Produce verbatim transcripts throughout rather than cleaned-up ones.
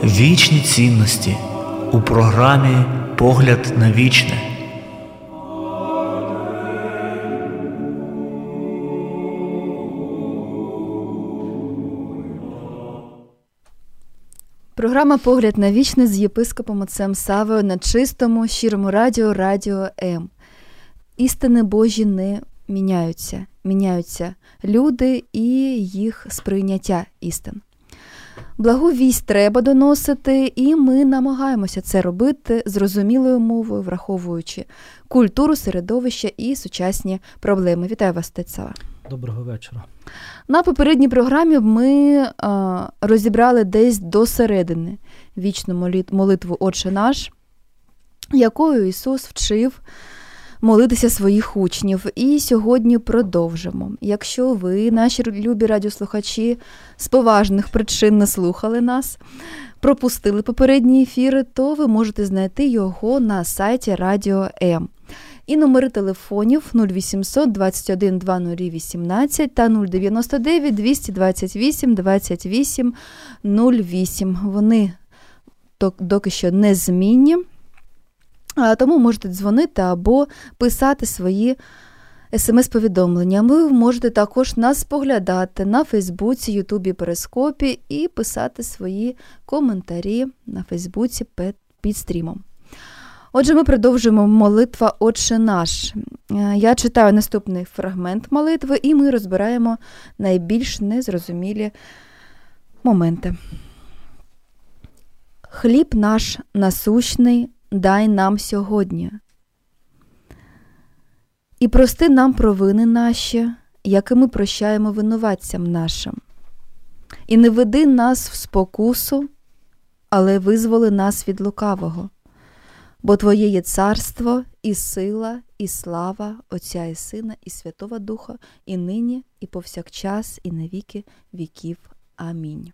Вічні цінності у програмі «Погляд на вічне». Програма «Погляд на вічне» з єпископом отцем Савою на чистому, щирому радіо Радіо М. Істини Божі не міняються. Міняються люди і їх сприйняття істин. Благу вість треба доносити, і ми намагаємося це робити зрозумілою мовою, враховуючи культуру, середовище і сучасні проблеми. Вітаю вас, отець Сава. Доброго вечора. На попередній програмі ми а, розібрали десь до середини вічну молитву «Отче наш», якою Ісус вчив молитися своїх учнів. І сьогодні продовжимо. Якщо ви, наші любі радіослухачі, з поважних причин не слухали нас, пропустили попередні ефіри, то ви можете знайти його на сайті Радіо М. І номери телефонів нуль вісімсот двадцять один двадцять вісімнадцять та нуль дев'яносто дев'ять двісті двадцять вісім двадцять вісім нуль вісім. Вони доки що незмінні, тому можете дзвонити або писати свої смс-повідомлення. Ви можете також нас споглядати на Фейсбуці, Ютубі, Перископі і писати свої коментарі на Фейсбуці під стрімом. Отже, ми продовжуємо молитва «Отче наш». Я читаю наступний фрагмент молитви, і ми розбираємо найбільш незрозумілі моменти. «Хліб наш насущний дай нам сьогодні. І прости нам провини наші, як і ми прощаємо винуватцям нашим. І не веди нас в спокусу, але визволи нас від лукавого. Бо Твоє є царство, і сила, і слава Отця і Сина, і Святого Духа, і нині, і повсякчас, і на віки віків. Амінь».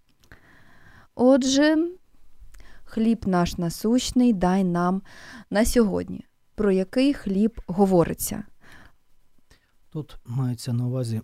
Отже, хліб наш насущний дай нам на сьогодні. Про який хліб говориться? Тут мається на увазі,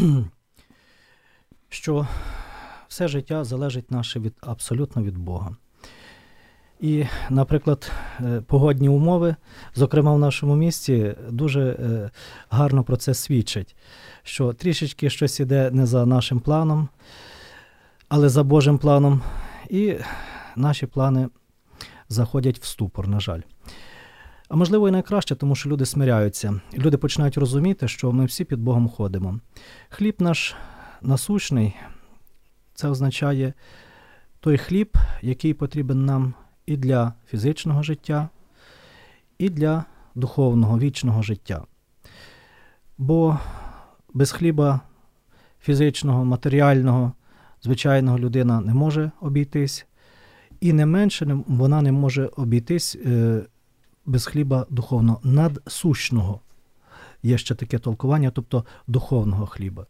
що все життя залежить наше від, абсолютно від Бога. І, наприклад, погодні умови, зокрема в нашому місті, дуже гарно про це свідчать, що трішечки щось іде не за нашим планом, але за Божим планом, і наші плани заходять в ступор, на жаль. А можливо і найкраще, тому що люди смиряються. Люди починають розуміти, що ми всі під Богом ходимо. Хліб наш насущний, це означає той хліб, який потрібен нам і для фізичного життя, і для духовного, вічного життя. Бо без хліба фізичного, матеріального, звичайного людина не може обійтись, і не менше вона не може обійтись без хліба духовного, надсущного. Є ще таке толкування, тобто духовного хліба.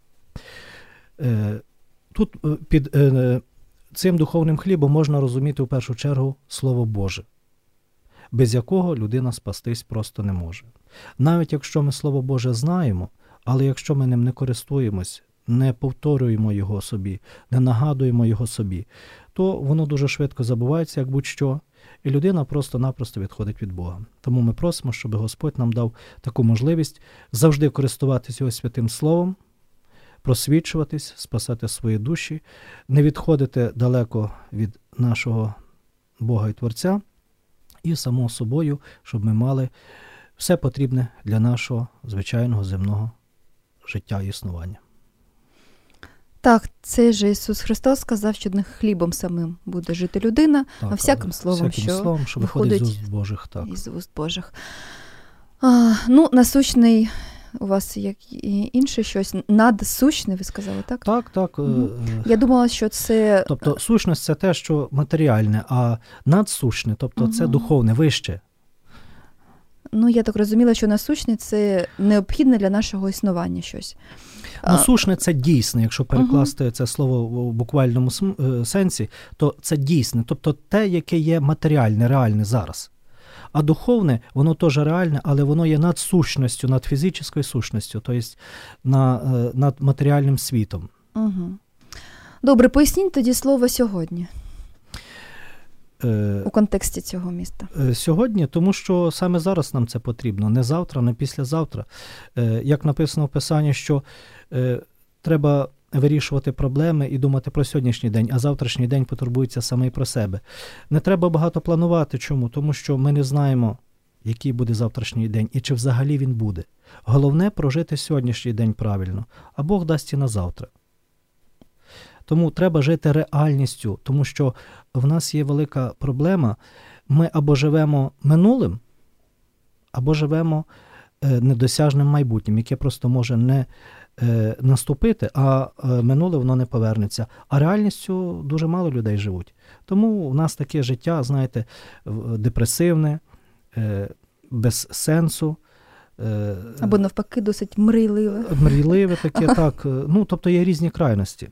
Тут під цим духовним хлібом можна розуміти в першу чергу Слово Боже, без якого людина спастись просто не може. Навіть якщо ми Слово Боже знаємо, але якщо ми ним не користуємось, не повторюємо його собі, не нагадуємо його собі, то воно дуже швидко забувається, як будь-що, і людина просто-напросто відходить від Бога. Тому ми просимо, щоб Господь нам дав таку можливість завжди користуватися його святим Словом, просвічуватись, спасати свої душі, не відходити далеко від нашого Бога і Творця, і само собою, щоб ми мали все потрібне для нашого звичайного земного життя і існування. Так, цей же Ісус Христос сказав, що не хлібом самим буде жити людина, так, а всяким словом, всяким що, словом, що виходить з уст Божих. Так. Із уст Божих. А, ну, насущний у вас як інше щось, надсущне, ви сказали, так? Так, так. Угу. Я думала, що це... Тобто сущність – це те, що матеріальне, а надсущне, тобто угу. це духовне, вище. Ну, я так розуміла, що насущне – це необхідне для нашого існування щось. Насущне – це дійсне, якщо перекласти uh-huh. це слово в буквальному сенсі, то це дійсне, тобто те, яке є матеріальне, реальне зараз. А духовне, воно теж реальне, але воно є над сущністю, над фізичною сущністю, тобто на, над матеріальним світом. Угу. Добре, поясніть тоді слово «сьогодні». у контексті цього міста? Сьогодні, тому що саме зараз нам це потрібно, не завтра, не післязавтра. Як написано в Писанні, що треба вирішувати проблеми і думати про сьогоднішній день, а завтрашній день потурбується саме і про себе. Не треба багато планувати. Чому? Тому що ми не знаємо, який буде завтрашній день і чи взагалі він буде. Головне – прожити сьогоднішній день правильно, а Бог дасть і на завтра. Тому треба жити реальністю, тому що в нас є велика проблема. Ми або живемо минулим, або живемо недосяжним майбутнім, яке просто може не наступити, а минуле воно не повернеться. А реальністю дуже мало людей живуть. Тому в нас таке життя, знаєте, депресивне, без сенсу. Або навпаки досить мрійливе. Мрійливе таке, так. Ну, тобто є різні крайності.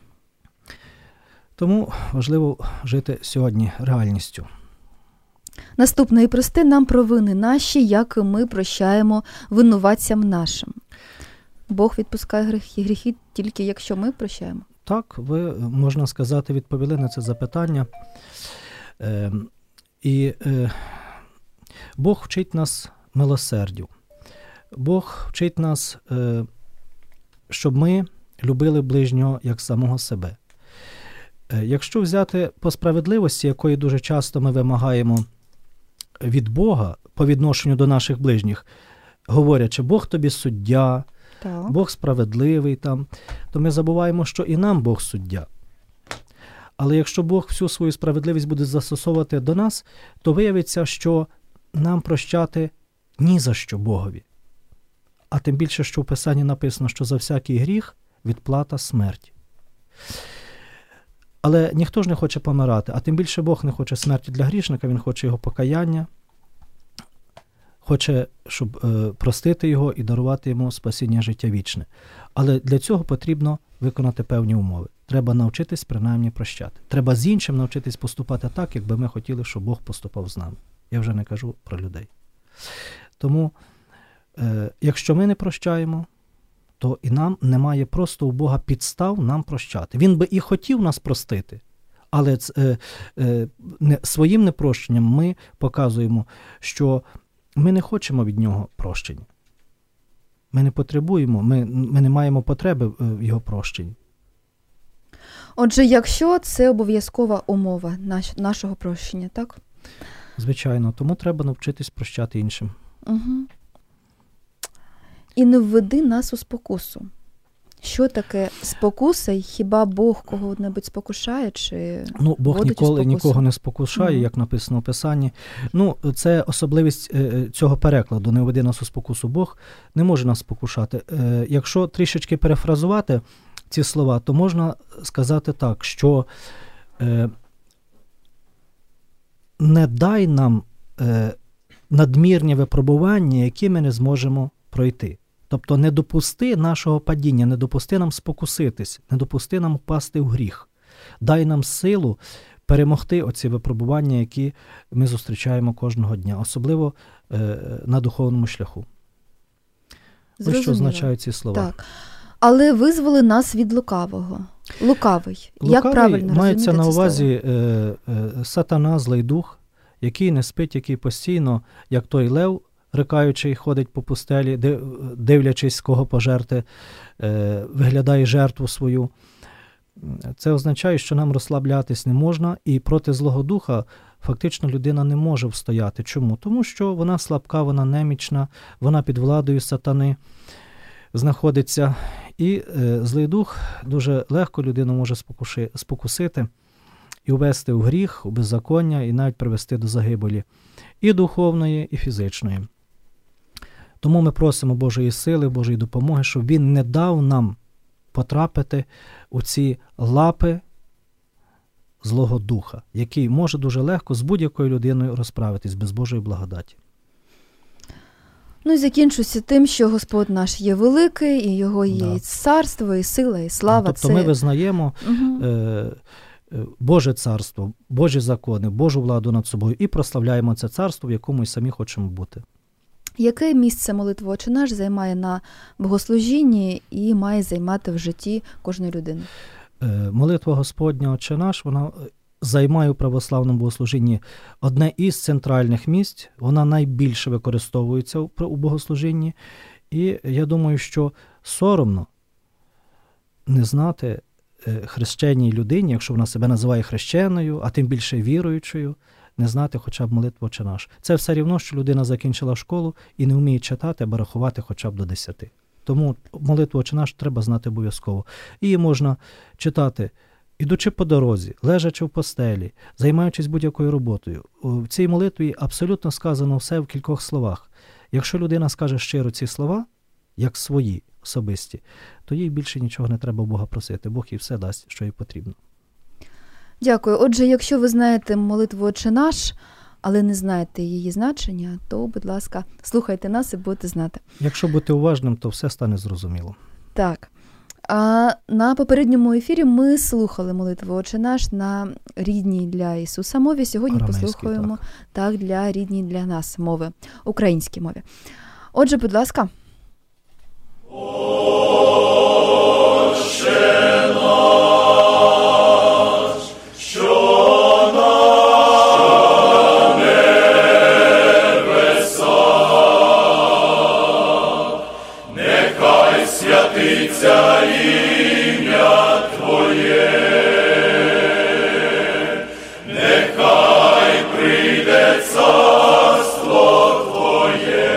Тому важливо жити сьогодні реальністю. Наступне. І прости нам провини наші, як і ми прощаємо винуватцям нашим. Бог відпускає гріхи, гріхи тільки якщо ми прощаємо. Так, ви, можна сказати, відповіли на це запитання. Е, і е, Бог вчить нас милосердю. Бог вчить нас, е, щоб ми любили ближнього як самого себе. Е, якщо взяти по справедливості, якої дуже часто ми вимагаємо від Бога по відношенню до наших ближніх, говорячи, Бог тобі суддя, так. Бог справедливий, там, то ми забуваємо, що і нам Бог суддя. Але якщо Бог всю свою справедливість буде застосовувати до нас, то виявиться, що нам прощати ні за що Богові. А тим більше, що в Писанні написано, що за всякий гріх відплата смерть. Але ніхто ж не хоче помирати, а тим більше Бог не хоче смерті для грішника, Він хоче його покаяння, хоче, щоб е, простити його і дарувати йому спасіння життя вічне. Але для цього потрібно виконати певні умови. Треба навчитись принаймні прощати. Треба з іншим навчитись поступати так, якби ми хотіли, щоб Бог поступав з нами. Я вже не кажу про людей. Тому, е, якщо ми не прощаємо, то і нам немає просто у Бога підстав нам прощати. Він би і хотів нас простити, але е, е, не, своїм непрощенням ми показуємо, що ми не хочемо від нього прощення. Ми не потребуємо, ми, ми не маємо потреби в його прощенні. Отже, якщо це обов'язкова умова наш, нашого прощення, так? Звичайно, тому треба навчитись прощати іншим. Угу. І не введи нас у спокусу. Що таке спокуса? І хіба Бог кого-небудь спокушає? Чи ну, Бог ніколи нікого не спокушає, угу. як написано в Писанні. Ну, це особливість е, цього перекладу. Не введи нас у спокусу. Бог не може нас спокушати. Е, якщо трішечки перефразувати ці слова, то можна сказати так, що е, не дай нам е, надмірні випробування, які ми не зможемо пройти. Тобто не допусти нашого падіння, не допусти нам спокуситись, не допусти нам впасти в гріх. Дай нам силу перемогти оці випробування, які ми зустрічаємо кожного дня, особливо е, на духовному шляху. Ось що означають ці слова. Так. Але визволи нас від лукавого. Лукавий. Лукавий як правильно мається на увазі е, е, сатана, злий дух, який не спить, який постійно, як той лев, рикаючий, ходить по пустелі, дивлячись, кого пожерти, е, виглядає жертву свою. Це означає, що нам розслаблятись не можна, і проти злого духа фактично людина не може встояти. Чому? Тому що вона слабка, вона немічна, вона під владою сатани знаходиться. І е, злий дух дуже легко людину може спокуши, спокусити і увести в гріх, у беззаконня, і навіть привести до загибелі і духовної, і фізичної. Тому ми просимо Божої сили, Божої допомоги, щоб Він не дав нам потрапити у ці лапи злого духа, який може дуже легко з будь-якою людиною розправитись без Божої благодаті. Ну і закінчуся тим, що Господь наш є великий, і Його є да. і царство, і сила, і слава. Тобто це... ми визнаємо угу. е, Боже царство, Божі закони, Божу владу над собою і прославляємо це царство, в якому і самі хочемо бути. Яке місце молитви «Отче наш» займає на богослужінні і має займати в житті кожної людини? Молитва Господня «Отче наш», вона займає у православному богослужінні одне із центральних місць, вона найбільше використовується у богослужінні. І я думаю, що соромно не знати хрещеній людині, якщо вона себе називає хрещеною, а тим більше віруючою, не знати хоча б молитву «Отче наш». Це все рівно, що людина закінчила школу і не вміє читати або рахувати хоча б до десяти. Тому молитву «Отче наш» треба знати обов'язково. Її можна читати, ідучи по дорозі, лежачи в постелі, займаючись будь-якою роботою. В цій молитві абсолютно сказано все в кількох словах. Якщо людина скаже щиро ці слова, як свої особисті, то їй більше нічого не треба Бога просити. Бог їй все дасть, що їй потрібно. Дякую. Отже, якщо ви знаєте молитву «Отче наш», але не знаєте її значення, то, будь ласка, слухайте нас і будете знати. Якщо бути уважним, то все стане зрозуміло. Так. А на попередньому ефірі ми слухали молитву «Отче наш» на рідній для Ісуса мові. Сьогодні послухаємо так. так для рідній для нас мови, українській мові. Отже, будь ласка. Отче наш, що на небесах, нехай святиться ім'я Твоє, нехай прийде царство Твоє.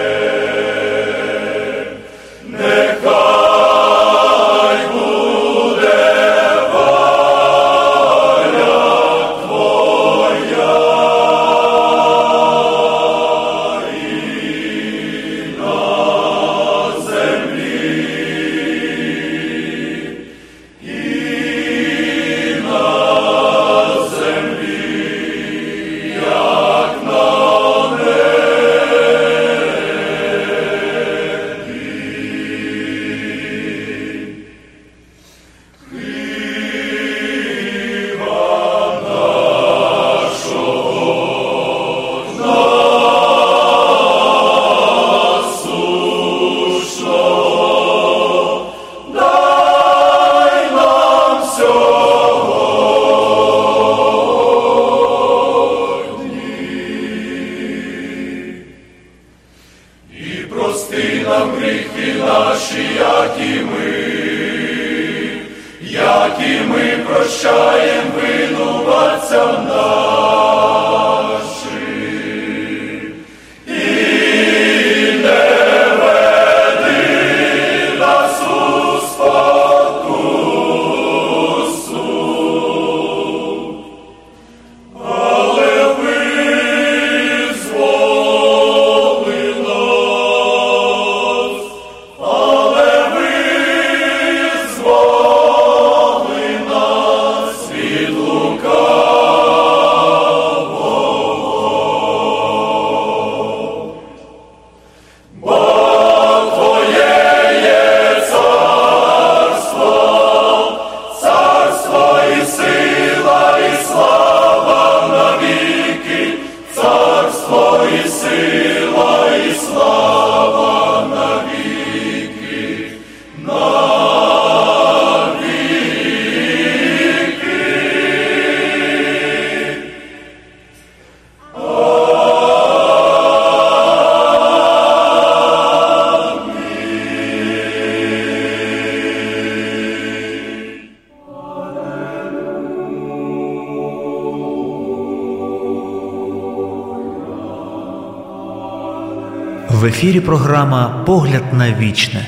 В ефірі програма «Погляд на вічне».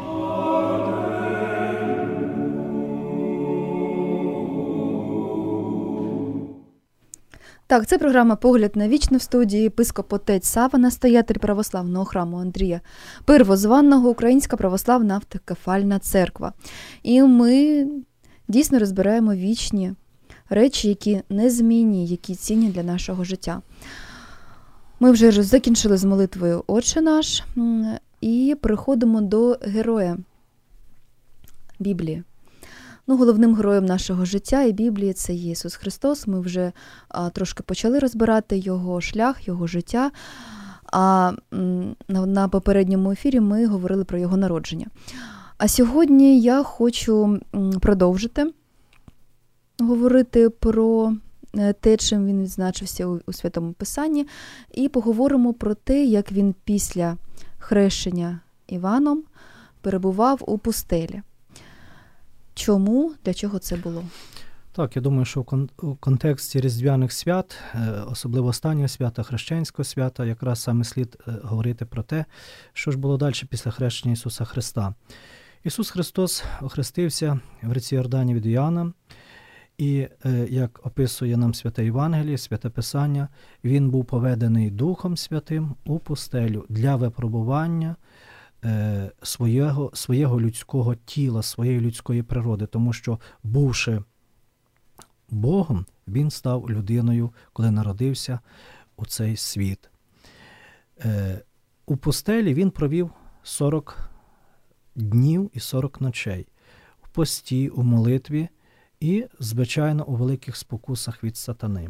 Так, це програма «Погляд на вічне», в студії єпископ отець Сава, настоятель православного храму Андрія Первозванного, Українська православна автокефальна церква. І ми дійсно розбираємо вічні речі, які незмінні, які цінні для нашого життя. Ми вже закінчили з молитвою «Отче наш» і переходимо до героя Біблії. Ну, головним героєм нашого життя і Біблії – це Ісус Христос. Ми вже а, трошки почали розбирати Його шлях, Його життя, а м, на, на попередньому ефірі ми говорили про Його народження. А сьогодні я хочу м, продовжити говорити про те, чим він відзначився у, у Святому Писанні, і поговоримо про те, як він після хрещення Іваном перебував у пустелі. Чому, для чого це було? Так, я думаю, що в контексті різдвяних свят, особливо останнього свята, хрещенського свята, якраз саме слід говорити про те, що ж було далі після хрещення Ісуса Христа. Ісус Христос охрестився в ріці Йордані від Іоанна, і, як описує нам Святе Євангеліє, Святе Писання, Він був поведений Духом Святим у пустелю для випробування свого, свого людського тіла, своєї людської природи, тому що, бувши Богом, він став людиною, коли народився у цей світ. Е, у пустелі він провів сорок днів і сорок ночей в пості, у молитві і, звичайно, у великих спокусах від сатани.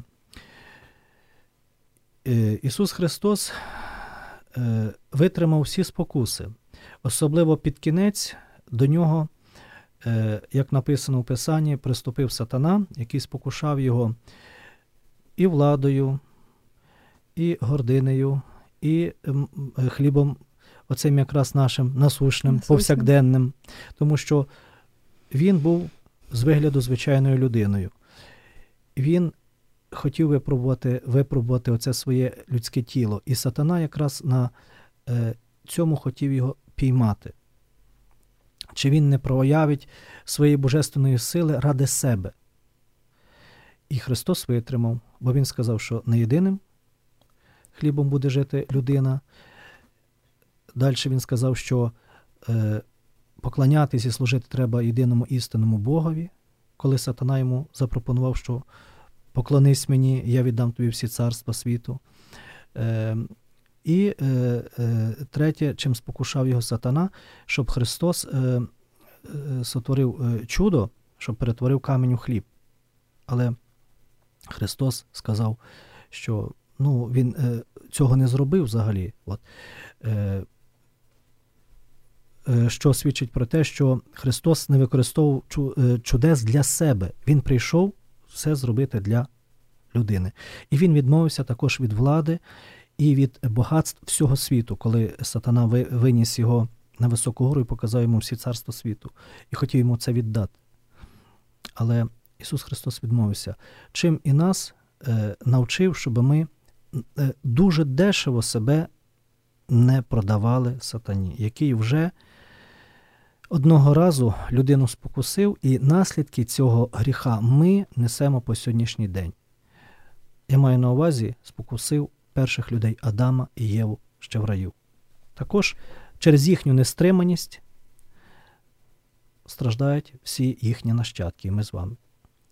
Е, Ісус Христос е, витримав всі спокуси. Особливо під кінець до нього, як написано в Писанні, приступив сатана, який спокушав його і владою, і гординею, і хлібом, оцим якраз нашим насущним, повсякденним, тому що він був з вигляду звичайною людиною. Він хотів випробувати, випробувати оце своє людське тіло, і сатана якраз на цьому хотів його піймати. Чи він не проявить своєї божественної сили ради себе. І Христос витримав, бо Він сказав, що не єдиним хлібом буде жити людина. Далі Він сказав, що е, поклонятись і служити треба єдиному істинному Богові, коли сатана йому запропонував, що поклонись мені, я віддам тобі всі царства світу. Е, І е, е, третє, чим спокушав його сатана, щоб Христос е, е, сотворив е, чудо, щоб перетворив камінь у хліб. Але Христос сказав, що ну, він е, цього не зробив взагалі. От. Е, е, що свідчить про те, що Христос не використовував чу, е, чудес для себе. Він прийшов все зробити для людини. І він відмовився також від влади і від багатств всього світу, коли сатана виніс його на високу гору і показав йому всі царства світу. І хотів йому це віддати. Але Ісус Христос відмовився. Чим і нас е, навчив, щоб ми е, дуже дешево себе не продавали сатані, який вже одного разу людину спокусив, і наслідки цього гріха ми несемо по сьогоднішній день. Я маю на увазі, спокусив перших людей Адама і Єву ще в раю. Також через їхню нестриманість страждають всі їхні нащадки, і ми з вами.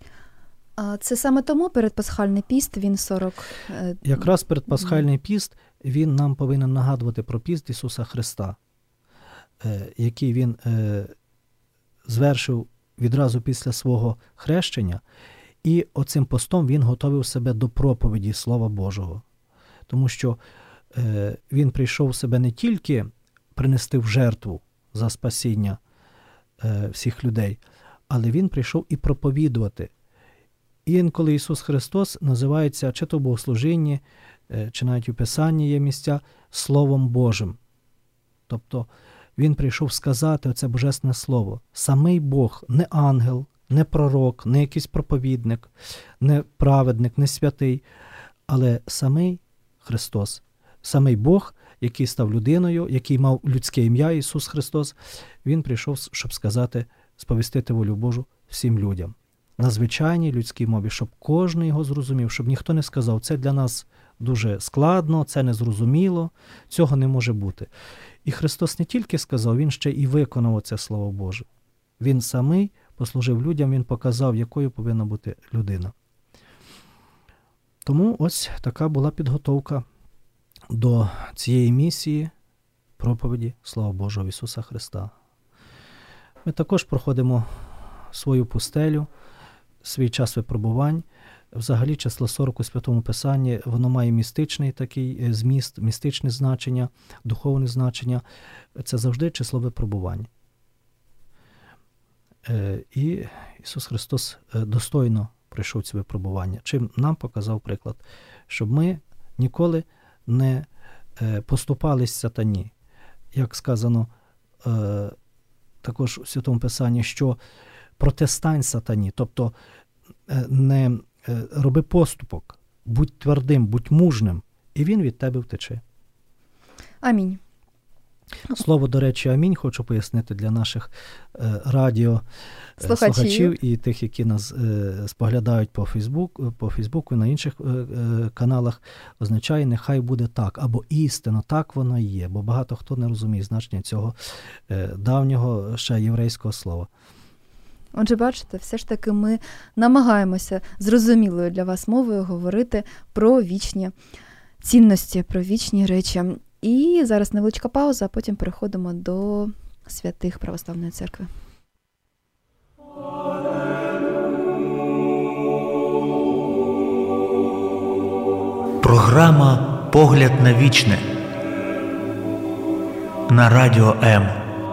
А це саме тому передпасхальний піст, він сорок... Якраз передпасхальний піст, він нам повинен нагадувати про піст Ісуса Христа, який він звершив відразу після свого хрещення, і оцим постом він готовив себе до проповіді Слова Божого. Тому що е, він прийшов себе не тільки принести в жертву за спасіння е, всіх людей, але він прийшов і проповідувати. І інколи Ісус Христос називається, чи то в богослужінні, е, чи навіть у Писанні є місця, Словом Божим. Тобто він прийшов сказати оце божественне слово. Самий Бог, не ангел, не пророк, не якийсь проповідник, не праведник, не святий, але самий Христос, самий Бог, який став людиною, який мав людське ім'я Ісус Христос, Він прийшов, щоб сказати, сповістити волю Божу всім людям. На звичайній людській мові, щоб кожен його зрозумів, щоб ніхто не сказав, це для нас дуже складно, це незрозуміло, цього не може бути. І Христос не тільки сказав, Він ще і виконав це Слово Боже. Він самий послужив людям, Він показав, якою повинна бути людина. Тому ось така була підготовка до цієї місії проповіді Слова Божого Ісуса Христа. Ми також проходимо свою пустелю, свій час випробувань. Взагалі число сорок у Святому Писанні, воно має містичний такий зміст, містичне значення, духовне значення. Це завжди число випробувань. І Ісус Христос достойно пройшов ці випробування. Чим нам показав приклад? Щоб ми ніколи не поступались сатані. Як сказано також у Святому Писанні, що протистань сатані, тобто не роби поступок, будь твердим, будь мужним, і він від тебе втече. Амінь. Слово, до речі, амінь, хочу пояснити для наших е, радіо слухачів. слухачів і тих, які нас е, споглядають по Фейсбук, по Фейсбуку і на інших е, е, каналах, означає нехай буде так, або істинно, так воно і є, бо багато хто не розуміє значення цього е, давнього ще єврейського слова. Отже, бачите, все ж таки ми намагаємося зрозумілою для вас мовою говорити про вічні цінності, про вічні речі. І зараз невеличка пауза, а потім переходимо до святих Православної Церкви. Програма «Погляд на вічне» на Радіо М.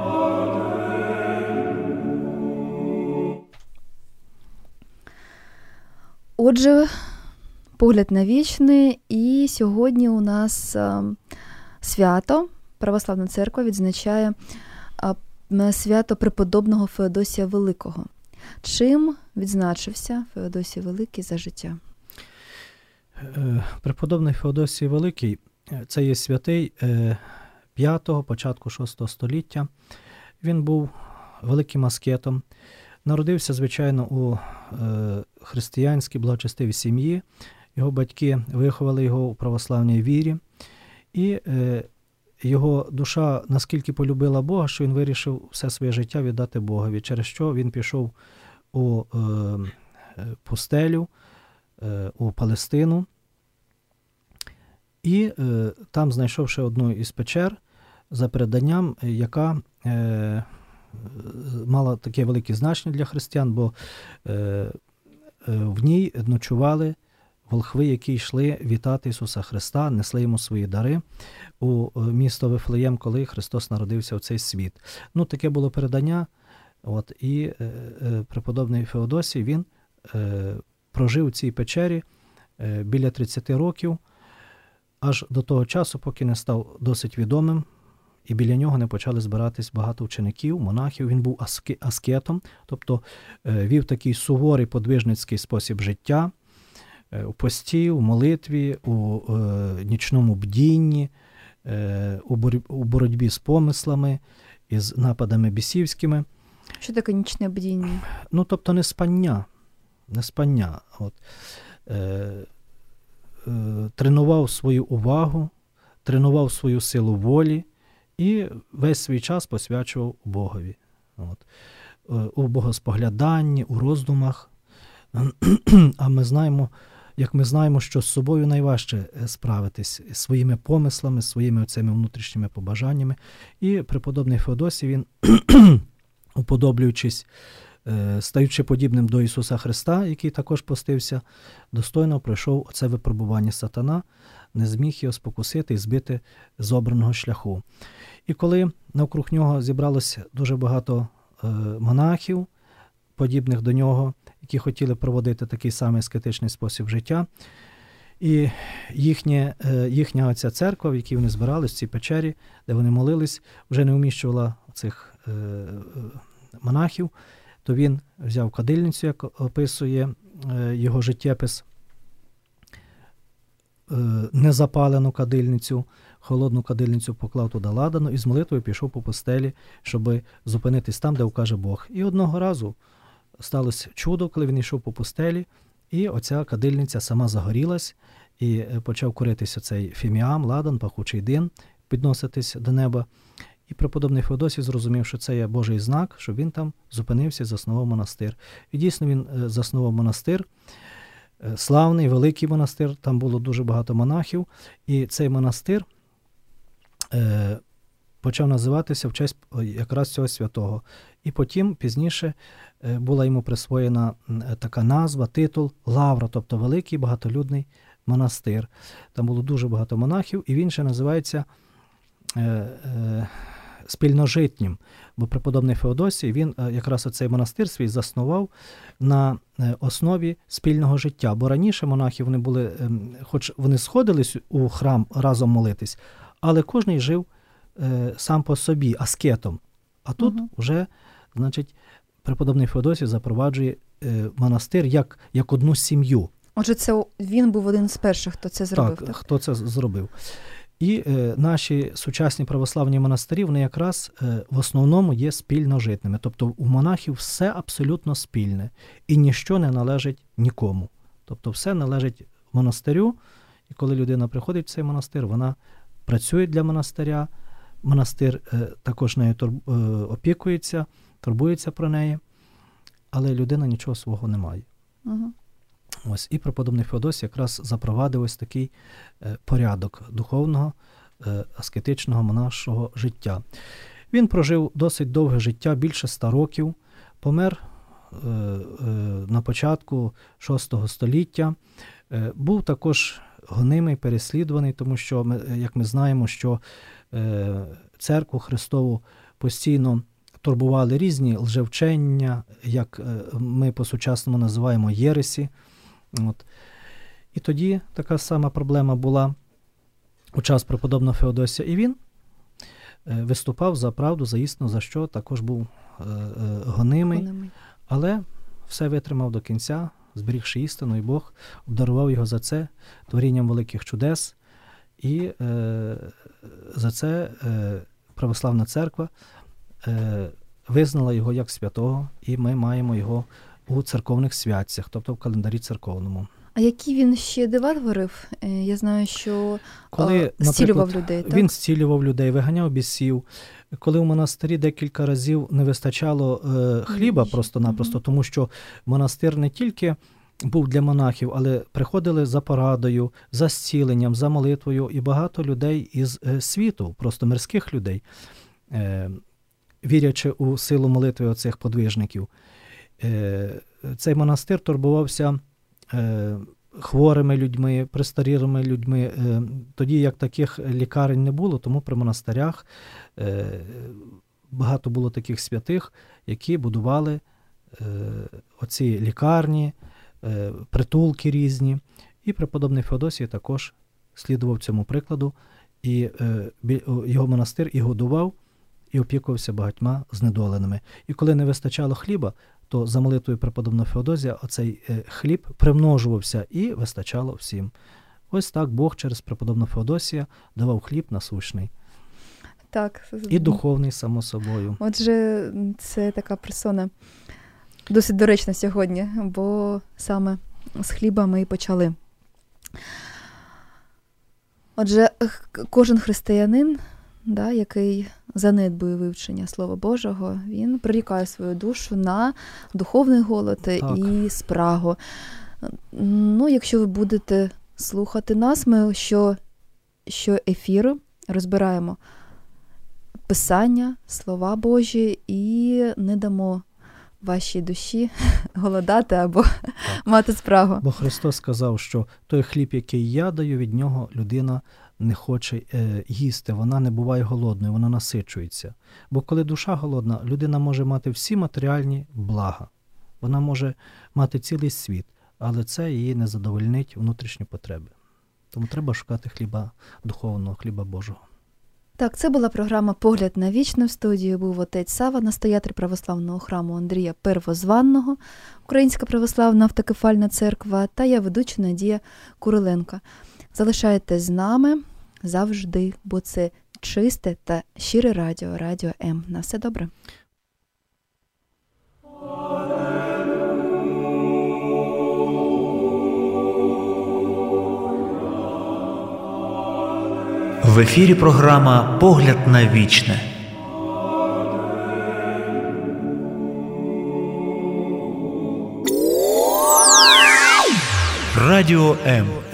Отже, погляд на вічне, і сьогодні у нас свято. Православна Церква відзначає свято преподобного Феодосія Великого. Чим відзначився Феодосій Великий за життя? Преподобний Феодосій Великий – це є святий п'ятого, початку шостого століття. Він був великим аскетом. Народився, звичайно, у християнській благочестивій сім'ї. Його батьки виховали його у православній вірі. І е, його душа наскільки полюбила Бога, що він вирішив все своє життя віддати Богові, через що він пішов у е, пустелю, е, у Палестину. І е, там, знайшовши одну із печер, за переданням, яка е, мала таке велике значення для християн, бо е, е, в ній ночували волхви, які йшли вітати Ісуса Христа, несли йому свої дари у місто Вифлеєм, коли Христос народився в цей світ. Ну, таке було передання. От, і е, е, преподобний Феодосій, він е, прожив у цій печері е, біля тридцять років, аж до того часу, поки не став досить відомим, і біля нього не почали збиратись багато учеників, монахів. Він був аски, аскетом, тобто е, вів такий суворий подвижницький спосіб життя, у пості, у молитві, у е, нічному бдінні, е, у, бор- у боротьбі з помислами, із нападами бісівськими. Що таке нічне бдіння? Ну, тобто не спання. Не спання. От. Е, е, тренував свою увагу, тренував свою силу волі і весь свій час посвячував Богові. От. Е, у богоспогляданні, у роздумах. А ми знаємо, як ми знаємо, що з собою найважче справитись своїми помислами, своїми оцими внутрішніми побажаннями. І преподобний Феодосій, він, уподоблюючись, стаючи подібним до Ісуса Христа, який також постився, достойно пройшов оце випробування сатана, не зміг його спокусити і збити з обраного шляху. І коли навкруг нього зібралося дуже багато монахів, подібних до нього, які хотіли проводити такий самий аскетичний спосіб життя. І їхня, їхня оця церква, в якій вони збирались, в цій печері, де вони молились, вже не вміщувала цих монахів, то він взяв кадильницю, як описує його життєпис, незапалену кадильницю, холодну кадильницю поклав туди ладану і з молитвою пішов по пустелі, щоб зупинитись там, де укаже Бог. І одного разу сталося чудо, коли він йшов по пустелі, і оця кадильниця сама загорілась, і почав куритися цей фіміам, ладан, пахучий дим, підноситись до неба. І преподобний Феодосій зрозумів, що це є Божий знак, щоб він там зупинився і заснував монастир. І дійсно він заснував монастир, славний, великий монастир, там було дуже багато монахів, і цей монастир е, почав називатися в честь якраз цього святого. І потім, пізніше, е, була йому присвоєна така назва, титул Лавра, тобто великий багатолюдний монастир. Там було дуже багато монахів, і він ще називається е, е, спільножитнім. Бо преподобний Феодосій, він якраз оцей монастир свій заснував на основі спільного життя. Бо раніше монахи, вони були, хоч вони сходились у храм разом молитись, але кожен жив сам по собі, аскетом. А тут угу. вже, значить, преподобний Феодосій запроваджує монастир як, як одну сім'ю. Отже, це він був один з перших, хто це зробив. Так, так? хто це зробив. І е, наші сучасні православні монастирі, вони якраз е, в основному є спільножитними. Тобто у монахів все абсолютно спільне. І ніщо не належить нікому. Тобто все належить монастирю. І коли людина приходить в цей монастир, вона працює для монастиря. Монастир е, також нею турб, е, опікується, турбується про неї. Але людина нічого свого не має. Угу. Ось, і преподобний Феодосій якраз запровадив ось такий е, порядок духовного, е, аскетичного, монашого життя. Він прожив досить довге життя, більше ста років, помер е, е, на початку шостого століття, е, був також гонимий, переслідуваний, тому що, ми, як ми знаємо, що е, церкву Христову постійно турбували різні лжевчення, як ми по-сучасному називаємо єресі. От. І тоді така сама проблема була у час преподобного Феодосія, і він е, виступав за правду, за істину, за що також був е, е, гонимий, гонимий, але все витримав до кінця, зберігши істину, і Бог обдарував його за це творінням великих чудес, і е, за це е, православна церква е, визнала його як святого, і ми маємо його у церковних святцях, тобто в календарі церковному. А які він ще дива творив? Я знаю, що коли, зцілював людей, так? Він зцілював людей, виганяв бісів. Коли в монастирі декілька разів не вистачало е, хліба просто-напросто, mm-hmm. тому що монастир не тільки був для монахів, але приходили за порадою, за зціленням, за молитвою, і багато людей із е, світу, просто мирських людей, е, вірячи у силу молитви оцих подвижників. Е, цей монастир турбувався е, хворими людьми, престарілими людьми. Е, тоді як таких лікарень не було, тому при монастирях е, багато було таких святих, які будували е, оці лікарні, е, притулки різні. І преподобний Феодосій також слідував цьому прикладу, і е, його монастир і годував, і опікувався багатьма знедоленими. І коли не вистачало хліба, то за молитвою преподобного Феодосія оцей е, хліб примножувався і вистачало всім. Ось так Бог через преподобного Феодосія давав хліб насущний. Так. І духовний, само собою. Отже, це така персона досить доречна сьогодні, бо саме з хліба ми і почали. Отже, кожен християнин, да, який занедбує вивчення Слова Божого, він прирікає свою душу на духовний голод так. і спрагу. Ну, якщо ви будете слухати нас, ми що, що ефіру розбираємо Писання, Слова Божі і не дамо вашій душі голодати або так. мати спрагу. Бо Христос сказав, що той хліб, який я даю, від нього людина не хоче е, їсти, вона не буває голодною, вона насичується. Бо коли душа голодна, людина може мати всі матеріальні блага. Вона може мати цілий світ, але це її не задовольнить внутрішні потреби. Тому треба шукати хліба духовного, хліба Божого. Так, це була програма «Погляд на вічне». В студії був отець Сава, настоятель православного храму Андрія Первозванного, Українська православна автокефальна церква, та я ведуча Надія Куриленко. Залишайтесь з нами завжди, бо це чисте та щире радіо, Радіо М. На все добре. В ефірі програма «Погляд на вічне». Радіо М.